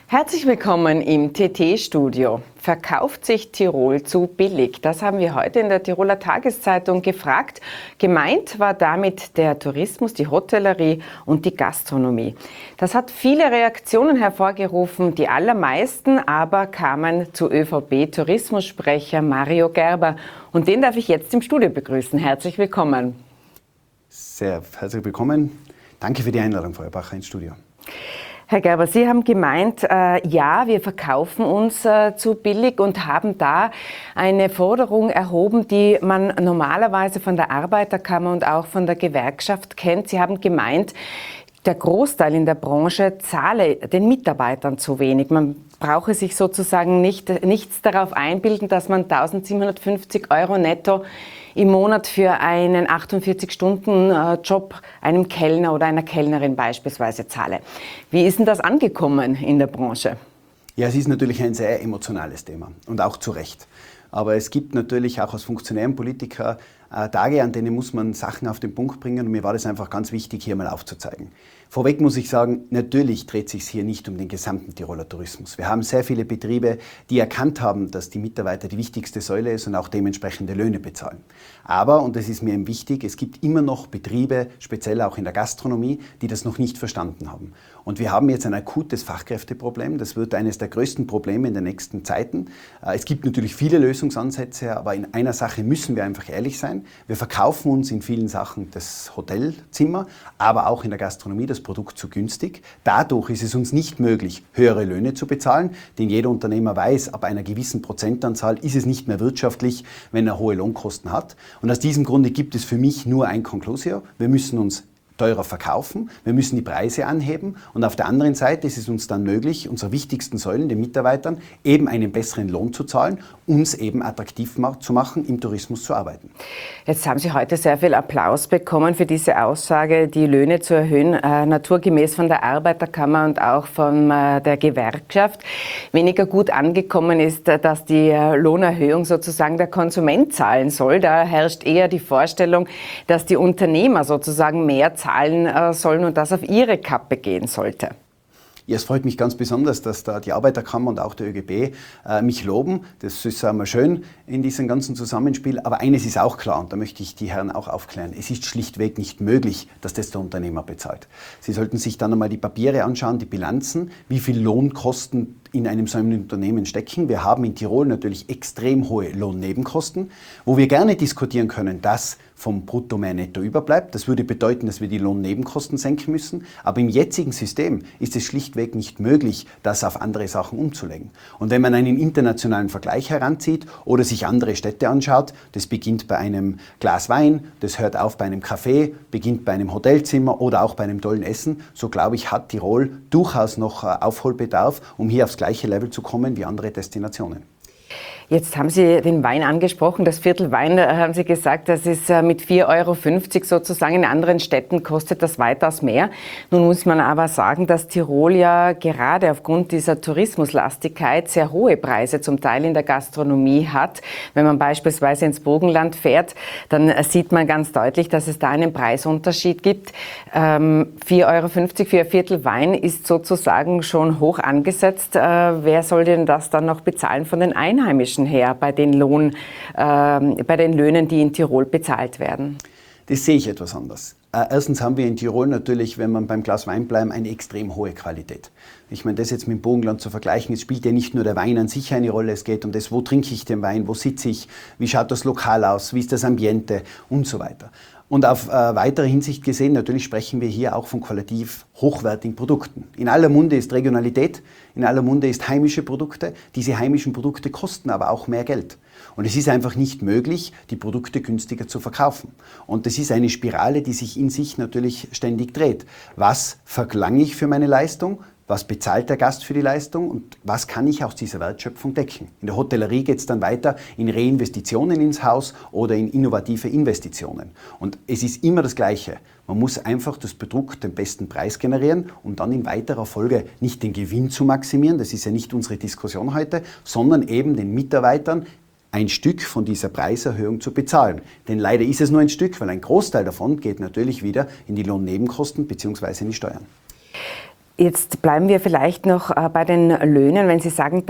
Herzlich willkommen im TT-Studio. Verkauft sich Tirol zu billig? Das haben wir heute in der Tiroler Tageszeitung gefragt. Gemeint war damit der Tourismus, die Hotellerie und die Gastronomie. Das hat viele Reaktionen hervorgerufen. Die allermeisten aber kamen zu ÖVP-Tourismussprecher Mario Gerber. Und den darf ich jetzt im Studio begrüßen. Herzlich willkommen. Sehr herzlich willkommen. Danke für die Einladung, Frau Bacher, ins Studio. Herr Gerber, Sie haben gemeint, ja, wir verkaufen uns zu billig und haben da eine Forderung erhoben, die man normalerweise von der Arbeiterkammer und auch von der Gewerkschaft kennt. Sie haben gemeint, der Großteil in der Branche zahle den Mitarbeitern zu wenig. Man brauche sich sozusagen nichts darauf einbilden, dass man 1.750 € netto im Monat für einen 48-Stunden-Job einem Kellner oder einer Kellnerin beispielsweise zahle. Wie ist denn das angekommen in der Branche? Ja, es ist natürlich ein sehr emotionales Thema und auch zu Recht. Aber es gibt natürlich auch als Funktionär und Politiker Tage, an denen muss man Sachen auf den Punkt bringen, und mir war das einfach ganz wichtig, hier mal aufzuzeigen. Vorweg muss ich sagen, natürlich dreht es sich hier nicht um den gesamten Tiroler Tourismus. Wir haben sehr viele Betriebe, die erkannt haben, dass die Mitarbeiter die wichtigste Säule ist und auch dementsprechende Löhne bezahlen. Aber, und das ist mir eben wichtig, es gibt immer noch Betriebe, speziell auch in der Gastronomie, die das noch nicht verstanden haben. Und wir haben jetzt ein akutes Fachkräfteproblem. Das wird eines der größten Probleme in den nächsten Zeiten. Es gibt natürlich viele Lösungsansätze, aber in einer Sache müssen wir einfach ehrlich sein. Wir verkaufen uns in vielen Sachen das Hotelzimmer, aber auch in der Gastronomie das Produkt zu günstig. Dadurch ist es uns nicht möglich, höhere Löhne zu bezahlen, denn jeder Unternehmer weiß, ab einer gewissen Prozentanzahl ist es nicht mehr wirtschaftlich, wenn er hohe Lohnkosten hat. Und aus diesem Grunde gibt es für mich nur ein Conclusio. Wir müssen uns teurer verkaufen, wir müssen die Preise anheben, und auf der anderen Seite ist es uns dann möglich, unsere wichtigsten Säulen, den Mitarbeitern, eben einen besseren Lohn zu zahlen, uns eben attraktiv zu machen, im Tourismus zu arbeiten. Jetzt haben Sie heute sehr viel Applaus bekommen für diese Aussage, die Löhne zu erhöhen, naturgemäß von der Arbeiterkammer und auch von der Gewerkschaft. Weniger gut angekommen ist, dass die Lohnerhöhung sozusagen der Konsument zahlen soll. Da herrscht eher die Vorstellung, dass die Unternehmer sozusagen mehr zahlen sollen und das auf ihre Kappe gehen sollte. Ja, es freut mich ganz besonders, dass da die Arbeiterkammer und auch der ÖGB mich loben. Das ist einmal schön in diesem ganzen Zusammenspiel. Aber eines ist auch klar, und da möchte ich die Herren auch aufklären: Es ist schlichtweg nicht möglich, dass das der Unternehmer bezahlt. Sie sollten sich dann einmal die Papiere anschauen, die Bilanzen, wie viel Lohnkosten in einem solchen Unternehmen stecken. Wir haben in Tirol natürlich extrem hohe Lohnnebenkosten, wo wir gerne diskutieren können, dass vom Brutto mehr Netto überbleibt. Das würde bedeuten, dass wir die Lohnnebenkosten senken müssen. Aber im jetzigen System ist es schlichtweg nicht möglich, das auf andere Sachen umzulegen. Und wenn man einen internationalen Vergleich heranzieht oder sich andere Städte anschaut, das beginnt bei einem Glas Wein, das hört auf bei einem Café, beginnt bei einem Hotelzimmer oder auch bei einem tollen Essen, so glaube ich, hat Tirol durchaus noch Aufholbedarf, um hier aufs gleiche Level zu kommen wie andere Destinationen. Jetzt haben Sie den Wein angesprochen, das Viertel Wein, haben Sie gesagt, das ist mit 4,50 € sozusagen. In anderen Städten kostet das weitaus mehr. Nun muss man aber sagen, dass Tirol ja gerade aufgrund dieser Tourismuslastigkeit sehr hohe Preise zum Teil in der Gastronomie hat. Wenn man beispielsweise ins Burgenland fährt, dann sieht man ganz deutlich, dass es da einen Preisunterschied gibt. 4,50 € für ein Viertel Wein ist sozusagen schon hoch angesetzt. Wer soll denn das dann noch bezahlen von den Einheimischen her bei den Löhnen, die in Tirol bezahlt werden? Das sehe ich etwas anders. Erstens haben wir in Tirol natürlich, wenn man beim Glas Wein bleiben, eine extrem hohe Qualität. Ich meine, das jetzt mit dem Burgenland zu vergleichen, es spielt ja nicht nur der Wein an sich eine Rolle, es geht um das, wo trinke ich den Wein, wo sitze ich, wie schaut das Lokal aus, wie ist das Ambiente und so weiter. Und auf weitere Hinsicht gesehen, natürlich sprechen wir hier auch von qualitativ hochwertigen Produkten. In aller Munde ist Regionalität, in aller Munde ist heimische Produkte. Diese heimischen Produkte kosten aber auch mehr Geld. Und es ist einfach nicht möglich, die Produkte günstiger zu verkaufen. Und das ist eine Spirale, die sich in sich natürlich ständig dreht. Was verlange ich für meine Leistung? Was bezahlt der Gast für die Leistung und was kann ich aus dieser Wertschöpfung decken? In der Hotellerie geht es dann weiter in Reinvestitionen ins Haus oder in innovative Investitionen. Und es ist immer das Gleiche. Man muss einfach das Produkt den besten Preis generieren, um dann in weiterer Folge nicht den Gewinn zu maximieren, das ist ja nicht unsere Diskussion heute, sondern eben den Mitarbeitern ein Stück von dieser Preiserhöhung zu bezahlen. Denn leider ist es nur ein Stück, weil ein Großteil davon geht natürlich wieder in die Lohnnebenkosten bzw. in die Steuern. Jetzt bleiben wir vielleicht noch bei den Löhnen. Wenn Sie sagen,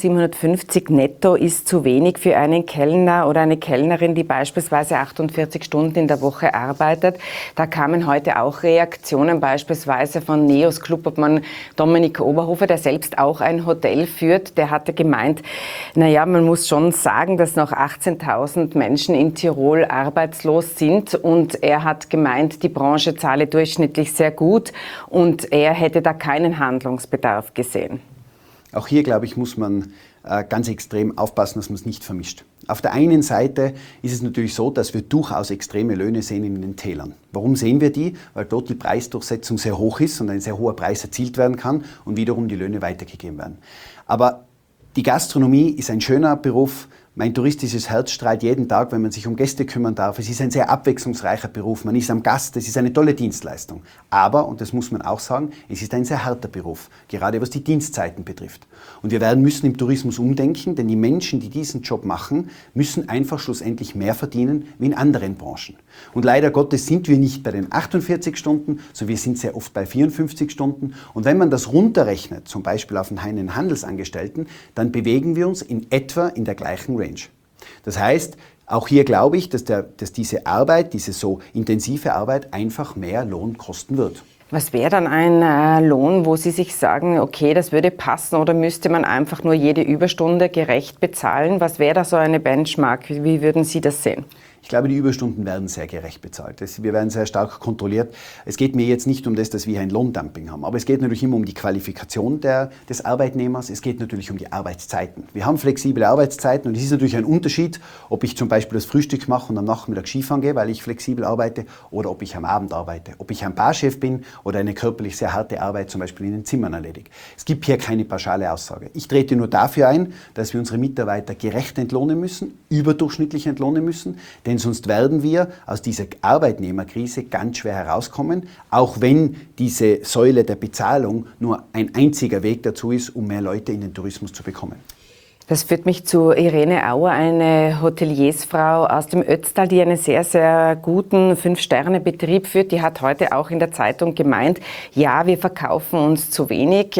1.750 netto ist zu wenig für einen Kellner oder eine Kellnerin, die beispielsweise 48 Stunden in der Woche arbeitet. Da kamen heute auch Reaktionen, beispielsweise von NEOS Clubobmann Dominik Oberhofer, der selbst auch ein Hotel führt. Der hatte gemeint, naja, man muss schon sagen, dass noch 18.000 Menschen in Tirol arbeitslos sind. Und er hat gemeint, die Branche zahle durchschnittlich sehr gut und er hätte da keinen Handlungsbedarf gesehen. Auch hier, glaube ich, muss man ganz extrem aufpassen, dass man es nicht vermischt. Auf der einen Seite ist es natürlich so, dass wir durchaus extreme Löhne sehen in den Tälern. Warum sehen wir die? Weil dort die Preisdurchsetzung sehr hoch ist und ein sehr hoher Preis erzielt werden kann und wiederum die Löhne weitergegeben werden. Aber die Gastronomie ist ein schöner Beruf. Mein touristisches Herz strahlt jeden Tag, wenn man sich um Gäste kümmern darf. Es ist ein sehr abwechslungsreicher Beruf. Man ist am Gast, es ist eine tolle Dienstleistung. Aber, und das muss man auch sagen, es ist ein sehr harter Beruf, gerade was die Dienstzeiten betrifft. Und wir müssen im Tourismus umdenken, denn die Menschen, die diesen Job machen, müssen einfach schlussendlich mehr verdienen wie in anderen Branchen. Und leider Gottes sind wir nicht bei den 48 Stunden, sondern wir sind sehr oft bei 54 Stunden. Und wenn man das runterrechnet, zum Beispiel auf einen Handelsangestellten, dann bewegen wir uns in etwa in der gleichen Range. Das heißt, auch hier glaube ich, dass diese Arbeit, diese so intensive Arbeit einfach mehr Lohn kosten wird. Was wäre dann ein Lohn, wo Sie sich sagen, okay, das würde passen, oder müsste man einfach nur jede Überstunde gerecht bezahlen? Was wäre da so eine Benchmark? Wie würden Sie das sehen? Ich glaube, die Überstunden werden sehr gerecht bezahlt. Wir werden sehr stark kontrolliert. Es geht mir jetzt nicht um das, dass wir ein Lohndumping haben, aber es geht natürlich immer um die Qualifikation des Arbeitnehmers. Es geht natürlich um die Arbeitszeiten. Wir haben flexible Arbeitszeiten und es ist natürlich ein Unterschied, ob ich zum Beispiel das Frühstück mache und am Nachmittag Skifahren gehe, weil ich flexibel arbeite, oder ob ich am Abend arbeite. Ob ich ein Barchef bin oder eine körperlich sehr harte Arbeit zum Beispiel in den Zimmern erledige. Es gibt hier keine pauschale Aussage. Ich trete nur dafür ein, dass wir unsere Mitarbeiter gerecht entlohnen müssen, überdurchschnittlich entlohnen müssen, denn sonst werden wir aus dieser Arbeitnehmerkrise ganz schwer herauskommen, auch wenn diese Säule der Bezahlung nur ein einziger Weg dazu ist, um mehr Leute in den Tourismus zu bekommen. Das führt mich zu Irene Auer, eine Hoteliersfrau aus dem Ötztal, die einen sehr, sehr guten 5-Sterne-Betrieb führt. Die hat heute auch in der Zeitung gemeint, ja, wir verkaufen uns zu wenig,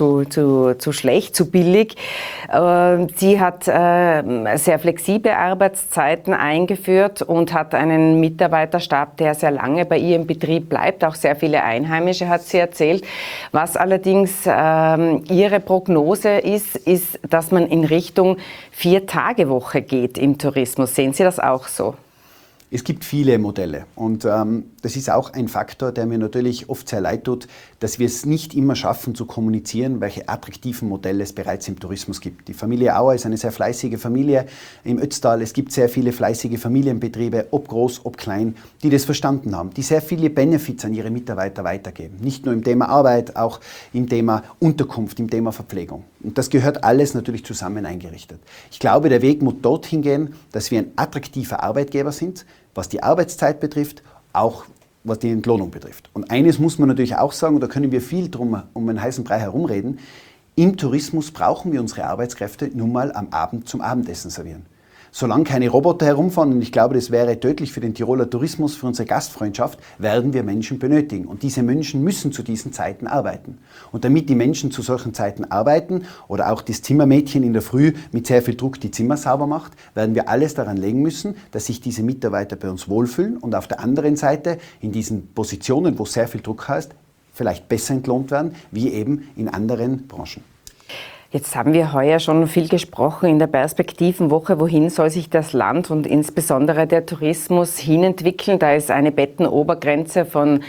zu schlecht, zu billig. Sie hat sehr flexible Arbeitszeiten eingeführt und hat einen Mitarbeiterstab, der sehr lange bei ihr im Betrieb bleibt. Auch sehr viele Einheimische, hat sie erzählt. Was allerdings ihre Prognose ist, dass man in Richtung 4-Tage-Woche geht im Tourismus. Sehen Sie das auch so? Es gibt viele Modelle und das ist auch ein Faktor, der mir natürlich oft sehr leid tut, dass wir es nicht immer schaffen zu kommunizieren, welche attraktiven Modelle es bereits im Tourismus gibt. Die Familie Auer ist eine sehr fleißige Familie im Ötztal. Es gibt sehr viele fleißige Familienbetriebe, ob groß, ob klein, die das verstanden haben, die sehr viele Benefits an ihre Mitarbeiter weitergeben. Nicht nur im Thema Arbeit, auch im Thema Unterkunft, im Thema Verpflegung. Und das gehört alles natürlich zusammen eingerichtet. Ich glaube, der Weg muss dorthin gehen, dass wir ein attraktiver Arbeitgeber sind, was die Arbeitszeit betrifft, auch was die Entlohnung betrifft. Und eines muss man natürlich auch sagen, und da können wir viel drum um einen heißen Brei herumreden, im Tourismus brauchen wir unsere Arbeitskräfte nun mal am Abend zum Abendessen servieren. Solange keine Roboter herumfahren, und ich glaube, das wäre tödlich für den Tiroler Tourismus, für unsere Gastfreundschaft, werden wir Menschen benötigen. Und diese Menschen müssen zu diesen Zeiten arbeiten. Und damit die Menschen zu solchen Zeiten arbeiten oder auch das Zimmermädchen in der Früh mit sehr viel Druck die Zimmer sauber macht, werden wir alles daran legen müssen, dass sich diese Mitarbeiter bei uns wohlfühlen und auf der anderen Seite in diesen Positionen, wo sehr viel Druck heißt, vielleicht besser entlohnt werden, wie eben in anderen Branchen. Jetzt haben wir heuer schon viel gesprochen in der Perspektivenwoche. Wohin soll sich das Land und insbesondere der Tourismus hinentwickeln? Da ist eine Bettenobergrenze von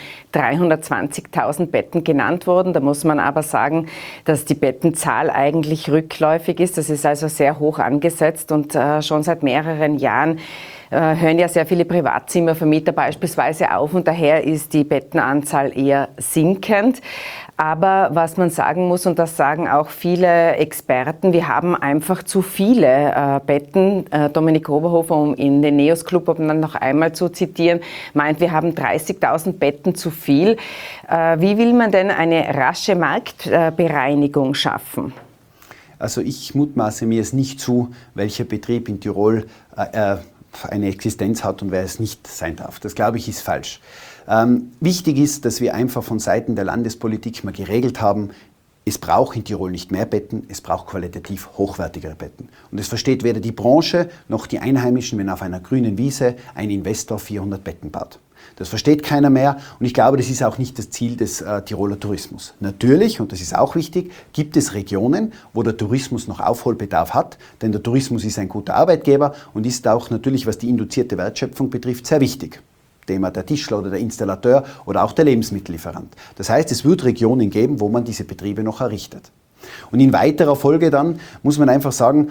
320.000 Betten genannt worden. Da muss man aber sagen, dass die Bettenzahl eigentlich rückläufig ist. Das ist also sehr hoch angesetzt und schon seit mehreren Jahren hören ja sehr viele Privatzimmervermieter beispielsweise auf und daher ist die Bettenanzahl eher sinkend. Aber was man sagen muss, und das sagen auch viele Experten, wir haben einfach zu viele Betten. Dominik Oberhofer, um in den NEOS Clubobmann noch einmal zu zitieren, meint, wir haben 30.000 Betten zu viel. Wie will man denn eine rasche Marktbereinigung schaffen? Also ich mutmaße mir es nicht zu, welcher Betrieb in Tirol eine Existenz hat und wer es nicht sein darf. Das, glaube ich, ist falsch. Wichtig ist, dass wir einfach von Seiten der Landespolitik mal geregelt haben, es braucht in Tirol nicht mehr Betten, es braucht qualitativ hochwertigere Betten. Und es versteht weder die Branche noch die Einheimischen, wenn auf einer grünen Wiese ein Investor 400 Betten baut. Das versteht keiner mehr und ich glaube, das ist auch nicht das Ziel des Tiroler Tourismus. Natürlich, und das ist auch wichtig, gibt es Regionen, wo der Tourismus noch Aufholbedarf hat, denn der Tourismus ist ein guter Arbeitgeber und ist auch natürlich, was die induzierte Wertschöpfung betrifft, sehr wichtig. Thema der Tischler oder der Installateur oder auch der Lebensmittellieferant. Das heißt, es wird Regionen geben, wo man diese Betriebe noch errichtet. Und in weiterer Folge dann muss man einfach sagen,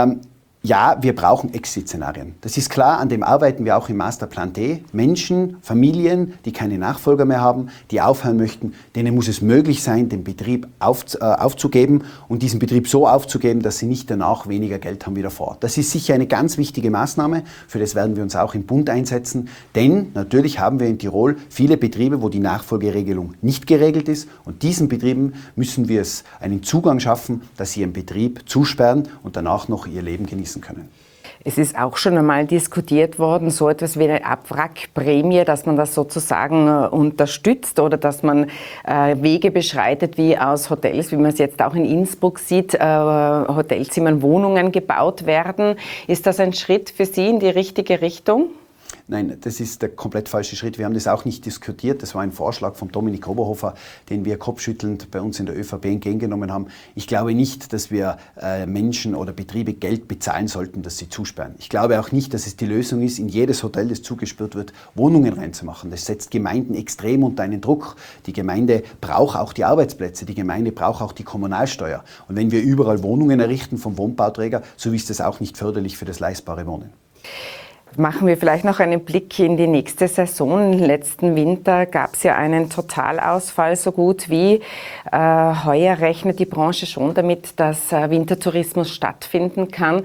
ja, wir brauchen Exit-Szenarien. Das ist klar, an dem arbeiten wir auch im Masterplan D. Menschen, Familien, die keine Nachfolger mehr haben, die aufhören möchten, denen muss es möglich sein, den Betrieb aufzugeben und diesen Betrieb so aufzugeben, dass sie nicht danach weniger Geld haben wie davor. Das ist sicher eine ganz wichtige Maßnahme, für das werden wir uns auch im Bund einsetzen, denn natürlich haben wir in Tirol viele Betriebe, wo die Nachfolgeregelung nicht geregelt ist und diesen Betrieben müssen wir es einen Zugang schaffen, dass sie ihren Betrieb zusperren und danach noch ihr Leben genießen können. Es ist auch schon einmal diskutiert worden, so etwas wie eine Abwrackprämie, dass man das sozusagen unterstützt oder dass man Wege beschreitet, wie aus Hotels, wie man es jetzt auch in Innsbruck sieht, Hotelzimmern, Wohnungen gebaut werden. Ist das ein Schritt für Sie in die richtige Richtung? Nein, das ist der komplett falsche Schritt. Wir haben das auch nicht diskutiert. Das war ein Vorschlag von Dominik Oberhofer, den wir kopfschüttelnd bei uns in der ÖVP entgegengenommen haben. Ich glaube nicht, dass wir Menschen oder Betriebe Geld bezahlen sollten, dass sie zusperren. Ich glaube auch nicht, dass es die Lösung ist, in jedes Hotel, das zugesperrt wird, Wohnungen reinzumachen. Das setzt Gemeinden extrem unter einen Druck. Die Gemeinde braucht auch die Arbeitsplätze. Die Gemeinde braucht auch die Kommunalsteuer. Und wenn wir überall Wohnungen errichten vom Wohnbauträger, so ist das auch nicht förderlich für das leistbare Wohnen. Machen wir vielleicht noch einen Blick in die nächste Saison. Letzten Winter gab es ja einen Totalausfall so gut wie. Heuer rechnet die Branche schon damit, dass Wintertourismus stattfinden kann.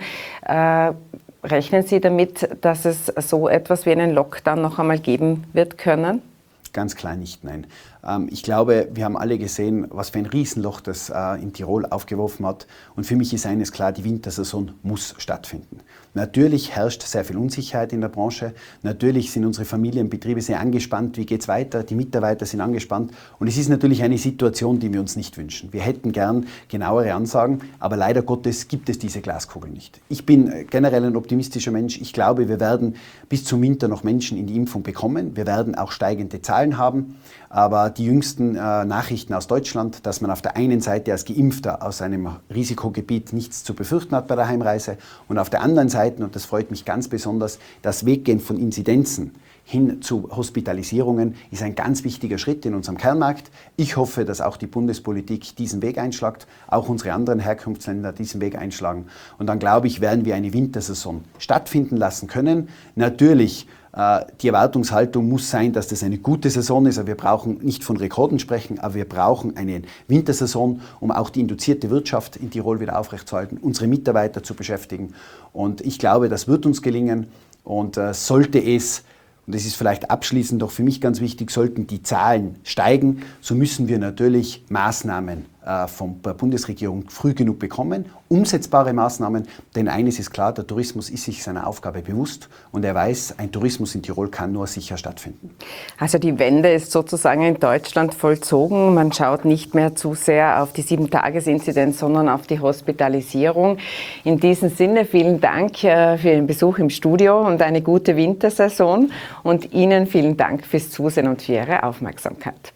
Rechnen Sie damit, dass es so etwas wie einen Lockdown noch einmal geben wird können? Ganz klar nicht, nein. Ich glaube, wir haben alle gesehen, was für ein Riesenloch das in Tirol aufgeworfen hat. Und für mich ist eines klar, die Wintersaison muss stattfinden. Natürlich herrscht sehr viel Unsicherheit in der Branche. Natürlich sind unsere Familienbetriebe sehr angespannt. Wie geht es weiter? Die Mitarbeiter sind angespannt. Und es ist natürlich eine Situation, die wir uns nicht wünschen. Wir hätten gern genauere Ansagen, aber leider Gottes gibt es diese Glaskugel nicht. Ich bin generell ein optimistischer Mensch. Ich glaube, wir werden bis zum Winter noch Menschen in die Impfung bekommen. Wir werden auch steigende Zahlen haben. Aber die jüngsten Nachrichten aus Deutschland, dass man auf der einen Seite als Geimpfter aus einem Risikogebiet nichts zu befürchten hat bei der Heimreise und auf der anderen Seite, und das freut mich ganz besonders, das Weggehen von Inzidenzen hin zu Hospitalisierungen ist ein ganz wichtiger Schritt in unserem Kernmarkt. Ich hoffe, dass auch die Bundespolitik diesen Weg einschlägt, auch unsere anderen Herkunftsländer diesen Weg einschlagen. Und dann glaube ich, werden wir eine Wintersaison stattfinden lassen können. Natürlich, die Erwartungshaltung muss sein, dass das eine gute Saison ist. Aber wir brauchen nicht von Rekorden sprechen, aber wir brauchen eine Wintersaison, um auch die induzierte Wirtschaft in Tirol wieder aufrechtzuerhalten, unsere Mitarbeiter zu beschäftigen. Und ich glaube, das wird uns gelingen. Und sollte es, und das ist vielleicht abschließend doch für mich ganz wichtig, sollten die Zahlen steigen, so müssen wir natürlich Maßnahmen von der Bundesregierung früh genug bekommen, umsetzbare Maßnahmen, denn eines ist klar, der Tourismus ist sich seiner Aufgabe bewusst und er weiß, ein Tourismus in Tirol kann nur sicher stattfinden. Also die Wende ist sozusagen in Deutschland vollzogen. Man schaut nicht mehr zu sehr auf die 7-Tages-Inzidenz, sondern auf die Hospitalisierung. In diesem Sinne vielen Dank für Ihren Besuch im Studio und eine gute Wintersaison und Ihnen vielen Dank fürs Zusehen und für Ihre Aufmerksamkeit.